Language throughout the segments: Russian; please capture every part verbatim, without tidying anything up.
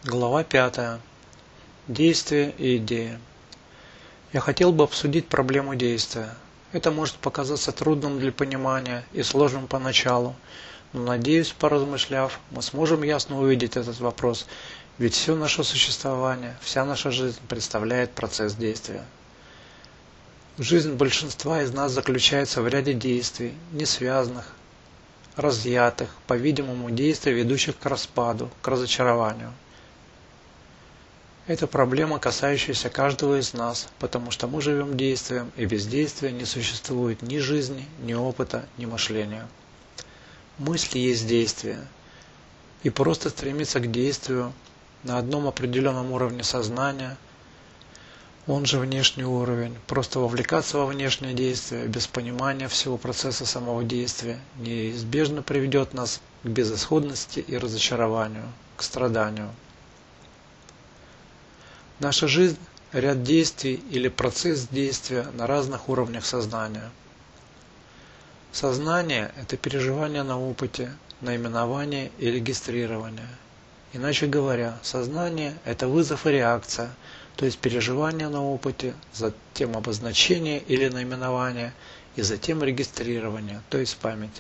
Глава пятая. Действие и идея. Я хотел бы обсудить проблему действия. Это может показаться трудным для понимания и сложным поначалу, но, надеюсь, поразмышляв, мы сможем ясно увидеть этот вопрос, ведь все наше существование, вся наша жизнь представляет процесс действия. Жизнь большинства из нас заключается в ряде действий, не связанных, разъятых, по-видимому, действий, ведущих к распаду, к разочарованию. Это проблема, касающаяся каждого из нас, потому что мы живем действием, и без действия не существует ни жизни, ни опыта, ни мышления. Мысль есть действие, и просто стремиться к действию на одном определенном уровне сознания, он же внешний уровень, просто вовлекаться во внешнее действие без понимания всего процесса самого действия неизбежно приведет нас к безысходности и разочарованию, к страданию. Наша жизнь – ряд действий или процесс действия на разных уровнях сознания. Сознание – это переживание на опыте, наименование и регистрирование. Иначе говоря, сознание – это вызов и реакция, то есть переживание на опыте, затем обозначение или наименование, и затем регистрирование, то есть память.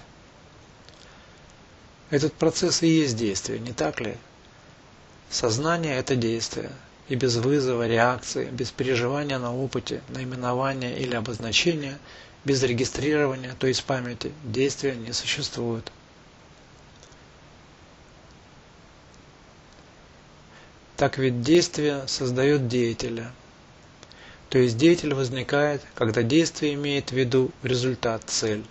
Этот процесс и есть действие, не так ли? Сознание – это действие. И без вызова, реакции, без переживания на опыте, наименования или обозначения, без регистрирования, то есть памяти, действия не существует. Так ведь действие создает деятеля. То есть деятель возникает, когда действие имеет в виду результат, цель.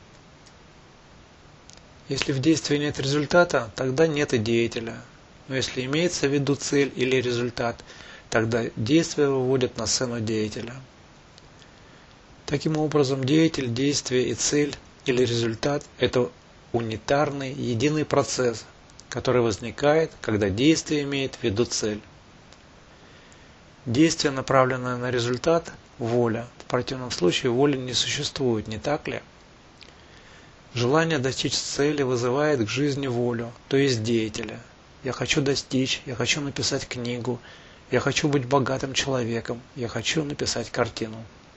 Если в действии нет результата, тогда нет и деятеля. Но если имеется в виду цель или результат, тогда действие выводит на сцену деятеля. Таким образом, деятель, действие и цель или результат – это унитарный, единый процесс, который возникает, когда действие имеет в виду цель. Действие, направленное на результат – воля. В противном случае воли не существует, не так ли? Желание достичь цели вызывает к жизни волю, то есть деятеля. Я хочу достичь, я хочу написать книгу, я хочу быть богатым человеком, я хочу написать картину.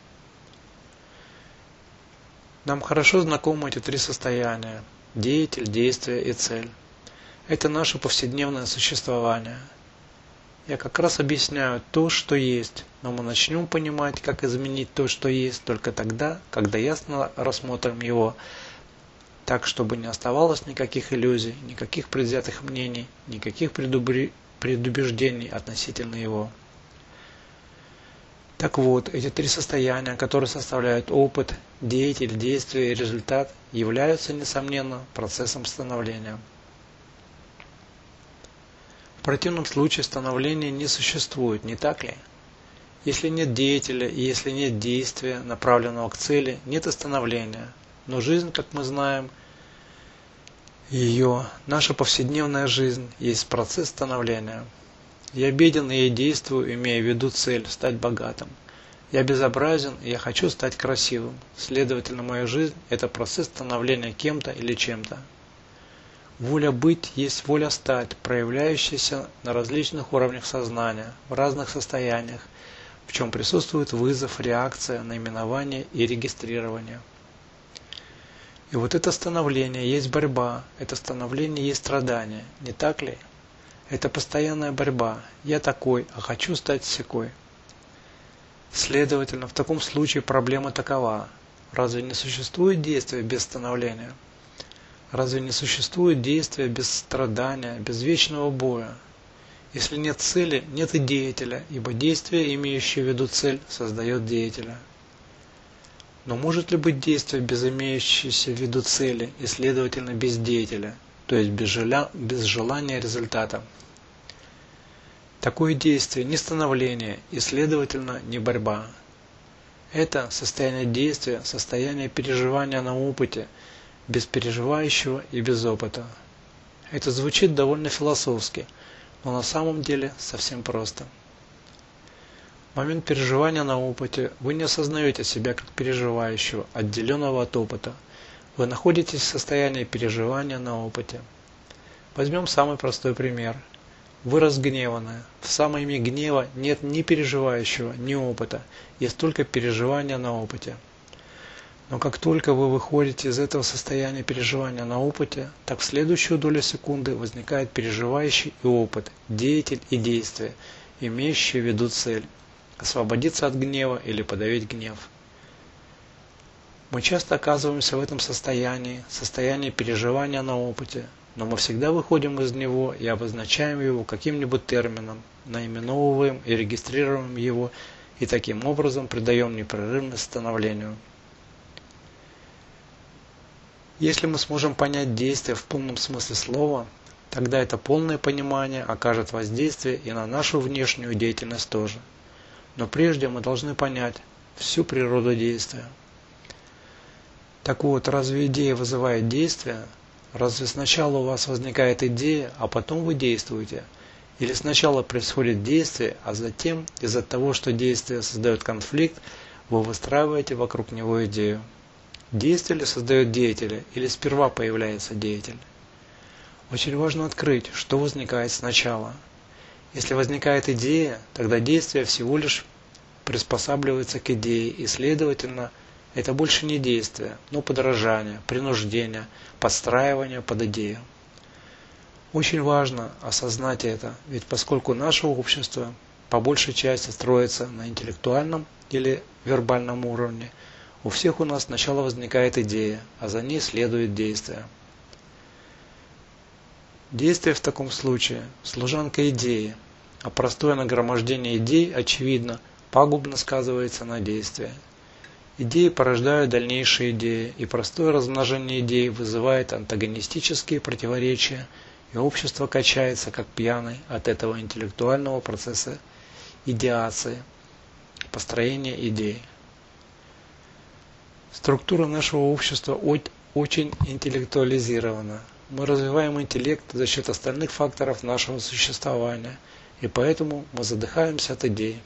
Нам хорошо знакомы эти три состояния – деятель, действие и цель. Это наше повседневное существование. Я как раз объясняю то, что есть, но мы начнем понимать, как изменить то, что есть, только тогда, когда ясно рассмотрим его, так, чтобы не оставалось никаких иллюзий, никаких предвзятых мнений, никаких предубеждений относительно его. Так вот, эти три состояния, которые составляют опыт, деятель, действие и результат, являются, несомненно, процессом становления. В противном случае становления не существует, не так ли? Если нет деятеля и если нет действия, направленного к цели, нет и становления. Но жизнь, как мы знаем, ее, наша повседневная жизнь, есть процесс становления. Я беден, и я действую, имея в виду цель – стать богатым. Я безобразен, и я хочу стать красивым. Следовательно, моя жизнь – это процесс становления кем-то или чем-то. Воля быть есть воля стать, проявляющаяся на различных уровнях сознания, в разных состояниях, в чем присутствует вызов, реакция, наименование и регистрирование. И вот это становление есть борьба, это становление есть страдание, не так ли? Это постоянная борьба. Я такой, а хочу стать сякой. Следовательно, в таком случае проблема такова. Разве не существует действия без становления? Разве не существует действия без страдания, без вечного боя? Если нет цели, нет и деятеля, ибо действие, имеющее в виду цель, создает деятеля. Но может ли быть действие без имеющейся в виду цели и, следовательно, без деятеля, то есть без, желя... без желания результата? Такое действие не становление и, следовательно, не борьба. Это состояние действия, состояние переживания на опыте, без переживающего и без опыта. Это звучит довольно философски, но на самом деле совсем просто. В момент переживания на опыте вы не осознаете себя как переживающего, отделенного от опыта. Вы находитесь в состоянии переживания на опыте. Возьмем самый простой пример. Вы разгневаны. В самом имя гнева нет ни переживающего, ни опыта. Есть только переживание на опыте. Но как только вы выходите из этого состояния переживания на опыте, так в следующую долю секунды возникает переживающий и опыт, деятель и действие, имеющие в виду цель – освободиться от гнева или подавить гнев. Мы часто оказываемся в этом состоянии, состоянии переживания на опыте, но мы всегда выходим из него и обозначаем его каким-нибудь термином, наименовываем и регистрируем его, и таким образом придаем непрерывность становлению. Если мы сможем понять действие в полном смысле слова, тогда это полное понимание окажет воздействие и на нашу внешнюю деятельность тоже. Но прежде мы должны понять всю природу действия. Так вот, разве идея вызывает действие? Разве сначала у вас возникает идея, а потом вы действуете? Или сначала происходит действие, а затем из-за того, что действие создает конфликт, вы выстраиваете вокруг него идею? Действие ли создает деятеля, или сперва появляется деятель? Очень важно открыть, что возникает сначала. Если возникает идея, тогда действие всего лишь приспосабливается к идее, и, следовательно, это больше не действие, но подражание, принуждение, подстраивание под идею. Очень важно осознать это, ведь поскольку наше общество по большей части строится на интеллектуальном или вербальном уровне, у всех у нас сначала возникает идея, а за ней следует действие. Действие в таком случае – служанка идеи, а простое нагромождение идей, очевидно, пагубно сказывается на действии. Идеи порождают дальнейшие идеи, и простое размножение идей вызывает антагонистические противоречия, и общество качается, как пьяный, от этого интеллектуального процесса идеации, построения идей. Структура нашего общества очень интеллектуализирована. Мы развиваем интеллект за счет остальных факторов нашего существования, и поэтому мы задыхаемся от идей.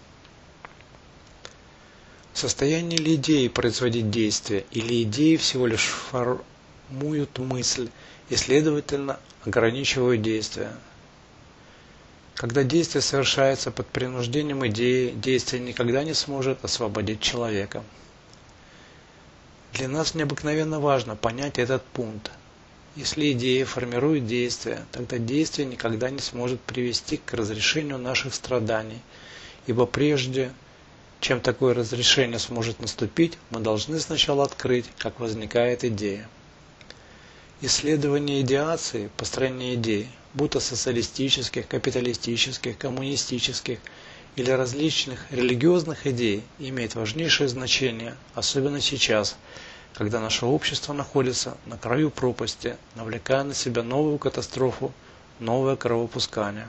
В состоянии ли идеи производить действие, или идеи всего лишь формуют мысль и, следовательно, ограничивают действие? Когда действие совершается под принуждением идеи, действие никогда не сможет освободить человека. Для нас необыкновенно важно понять этот пункт. Если идея формирует действие, тогда действие никогда не сможет привести к разрешению наших страданий, ибо прежде чем такое разрешение сможет наступить, мы должны сначала открыть, как возникает идея. Исследование идеации, построение идей, будь то социалистических, капиталистических, коммунистических или различных религиозных идей, имеет важнейшее значение, особенно сейчас, когда наше общество находится на краю пропасти, навлекая на себя новую катастрофу, новое кровопускание.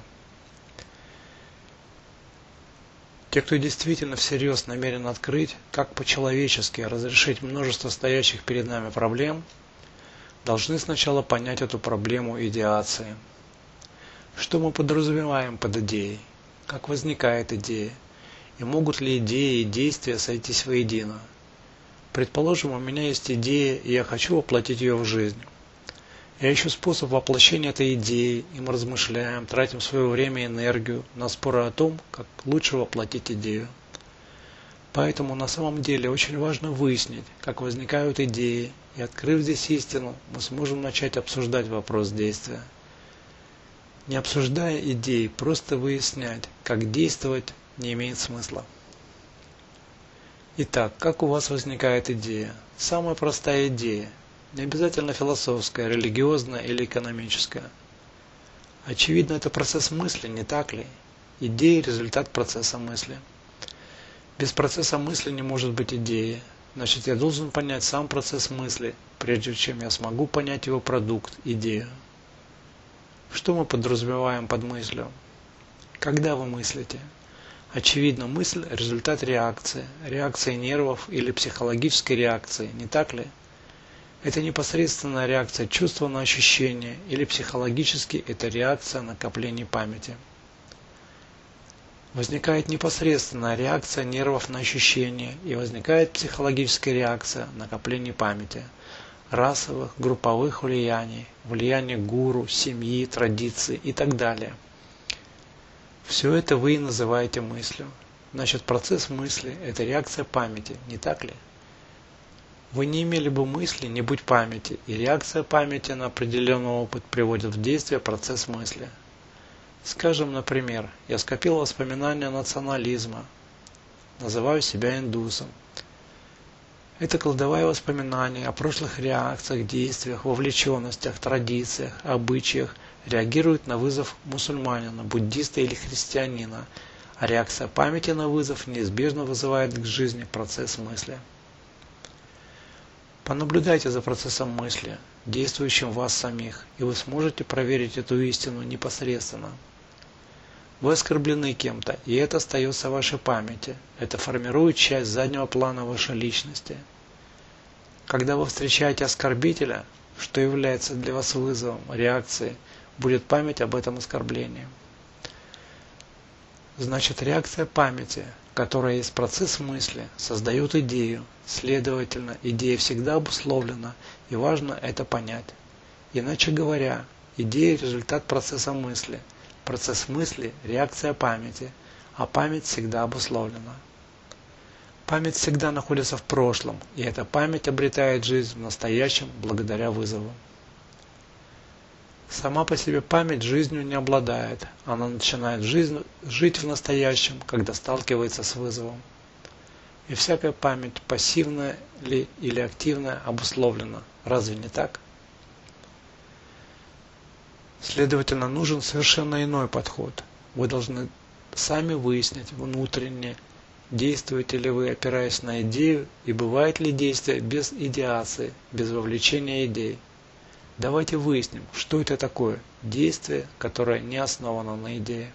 Те, кто действительно всерьез намерен открыть, как по-человечески разрешить множество стоящих перед нами проблем, должны сначала понять эту проблему идеации. Что мы подразумеваем под идеей? Как возникает идея? И могут ли идеи и действия сойтись воедино? Предположим, у меня есть идея, и я хочу воплотить ее в жизнь. Я ищу способ воплощения этой идеи, и мы размышляем, тратим свое время и энергию на споры о том, как лучше воплотить идею. Поэтому на самом деле очень важно выяснить, как возникают идеи, и, открыв здесь истину, мы сможем начать обсуждать вопрос действия. Не обсуждая идей, просто выяснять, как действовать, не имеет смысла. Итак, как у вас возникает идея? Самая простая идея. Не обязательно философская, религиозная или экономическая. Очевидно, это процесс мысли, не так ли? Идея – результат процесса мысли. Без процесса мысли не может быть идеи. Значит, я должен понять сам процесс мысли, прежде чем я смогу понять его продукт, идею. Что мы подразумеваем под мыслью? Когда вы мыслите? Очевидно, мысль – результат реакции, реакции нервов или психологической реакции, не так ли? Это непосредственная реакция чувства на ощущение, или психологически это реакция накопления памяти. Возникает непосредственная реакция нервов на ощущение, и возникает психологическая реакция накопления памяти, расовых, групповых влияний, влияния гуру, семьи, традиций и так далее. Все это вы и называете мыслью. Значит, процесс мысли – это реакция памяти, не так ли? Вы не имели бы мысли, не будь памяти, и реакция памяти на определенный опыт приводит в действие процесс мысли. Скажем, например, я скопил воспоминания национализма, называю себя индусом. Это кладовые воспоминания о прошлых реакциях, действиях, вовлеченностях, традициях, обычаях реагируют на вызов мусульманина, буддиста или христианина, а реакция памяти на вызов неизбежно вызывает к жизни процесс мысли. Понаблюдайте за процессом мысли, действующим в вас самих, и вы сможете проверить эту истину непосредственно. Вы оскорблены кем-то, и это остается в вашей памяти. Это формирует часть заднего плана вашей личности. Когда вы встречаете оскорбителя, что является для вас вызовом, реакцией, будет память об этом оскорблении. Значит, реакция памяти, которая есть процесс мысли, создает идею. Следовательно, идея всегда обусловлена, и важно это понять. Иначе говоря, идея – результат процесса мысли. Процесс мысли – реакция памяти, а память всегда обусловлена. Память всегда находится в прошлом, и эта память обретает жизнь в настоящем благодаря вызову. Сама по себе память жизнью не обладает, она начинает жизнь, жить в настоящем, когда сталкивается с вызовом. И всякая память, пассивная ли или активная, обусловлена. Разве не так? Следовательно, нужен совершенно иной подход. Вы должны сами выяснить внутренне, действуете ли вы, опираясь на идею, и бывает ли действие без идеации, без вовлечения идей. Давайте выясним, что это такое действие, которое не основано на идее.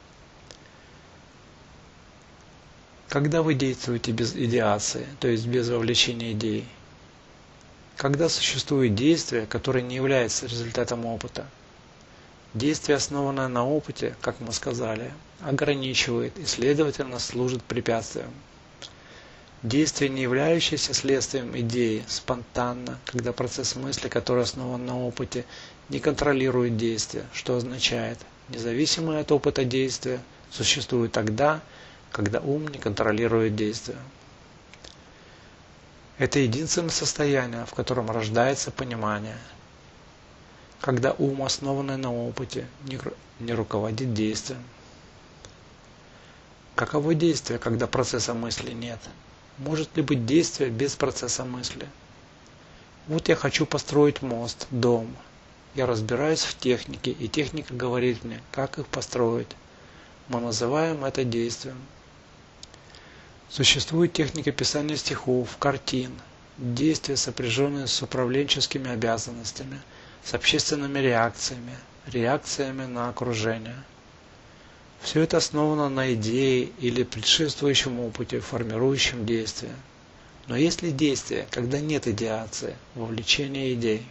Когда вы действуете без идеации, то есть без вовлечения идей? Когда существует действие, которое не является результатом опыта? Действие, основанное на опыте, как мы сказали, ограничивает и, следовательно, служит препятствием. Действие, не являющееся следствием идеи, спонтанно, когда процесс мысли, который основан на опыте, не контролирует действие, что означает, независимое от опыта действия существует тогда, когда ум не контролирует действие. Это единственное состояние, в котором рождается понимание. Когда ум, основанный на опыте, не руководит действием. Каково действие, когда процесса мысли нет? Может ли быть действие без процесса мысли? Вот я хочу построить мост, дом. Я разбираюсь в технике, и техника говорит мне, как их построить. Мы называем это действием. Существует техника писания стихов, картин, действия, сопряженные с управленческими обязанностями, с общественными реакциями, реакциями на окружение. Все это основано на идее или предшествующем опыте, формирующем действие. Но есть ли действие, когда нет идеации, вовлечения идей?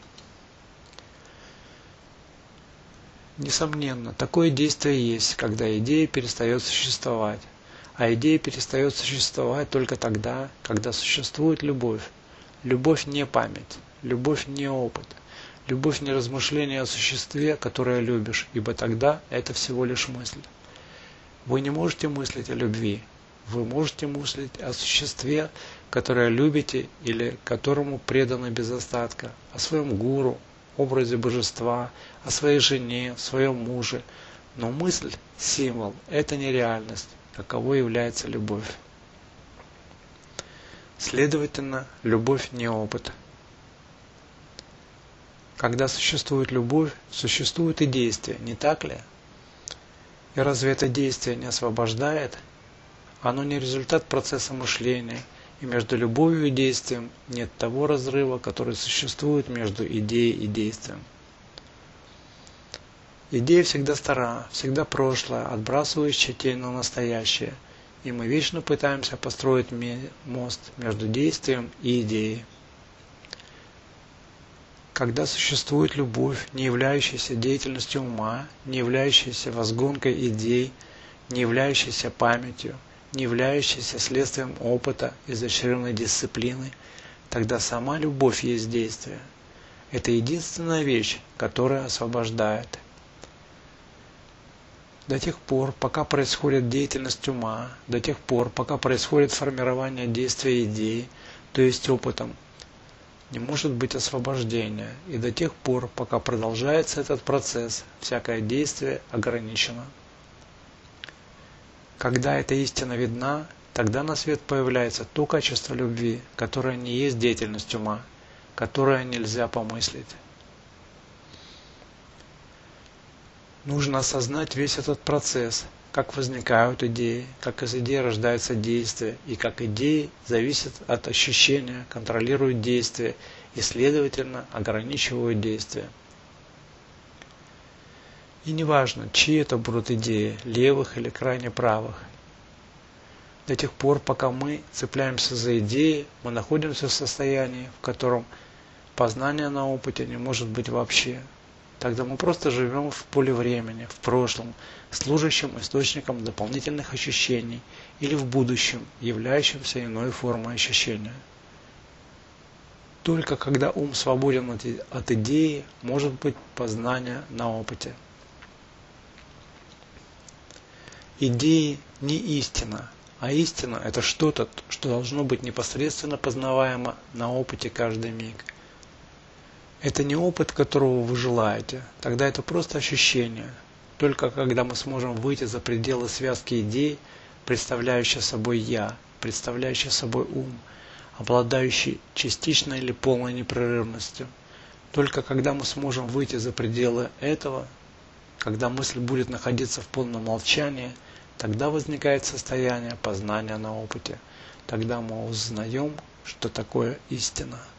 Несомненно, такое действие есть, когда идея перестает существовать. А идея перестает существовать только тогда, когда существует любовь. Любовь не память, любовь не опыт, любовь не размышление о существе, которое любишь, ибо тогда это всего лишь мысль. Вы не можете мыслить о любви, вы можете мыслить о существе, которое любите или которому преданы без остатка, о своем гуру, образе божества, о своей жене, своем муже. Но мысль, символ – это не реальность, каково является любовь. Следовательно, любовь не опыт. Когда существует любовь, существует и действие, не так ли? И разве это действие не освобождает? Оно не результат процесса мышления, и между любовью и действием нет того разрыва, который существует между идеей и действием. Идея всегда стара, всегда прошлая, отбрасывающая тень на настоящее, и мы вечно пытаемся построить мост между действием и идеей. Когда существует любовь, не являющаяся деятельностью ума, не являющаяся возгонкой идей, не являющаяся памятью, не являющаяся следствием опыта, изощренной дисциплины, тогда сама любовь есть действие. Это единственная вещь, которая освобождает. До тех пор, пока происходит деятельность ума, до тех пор, пока происходит формирование действия идеи, то есть опытом, не может быть освобождения, и до тех пор, пока продолжается этот процесс, всякое действие ограничено. Когда эта истина видна, тогда на свет появляется то качество любви, которое не есть деятельность ума, которое нельзя помыслить. Нужно осознать весь этот процесс, как возникают идеи, как из идеи рождается действие, и как идеи зависят от ощущения, контролируют действие и, следовательно, ограничивают действие. И неважно, чьи это будут идеи, левых или крайне правых. До тех пор, пока мы цепляемся за идеи, мы находимся в состоянии, в котором познание на опыте не может быть вообще. Тогда мы просто живем в поле времени, в прошлом, служащем источником дополнительных ощущений, или в будущем, являющимся иной формой ощущения. Только когда ум свободен от идеи, может быть познание на опыте. Идеи не истина, а истина – это что-то, что должно быть непосредственно познаваемо на опыте каждый миг. Это не опыт, которого вы желаете, тогда это просто ощущение. Только когда мы сможем выйти за пределы связки идей, представляющей собой «я», представляющей собой ум, обладающий частичной или полной непрерывностью, только когда мы сможем выйти за пределы этого, когда мысль будет находиться в полном молчании, тогда возникает состояние познания на опыте. Тогда мы узнаем, что такое истина.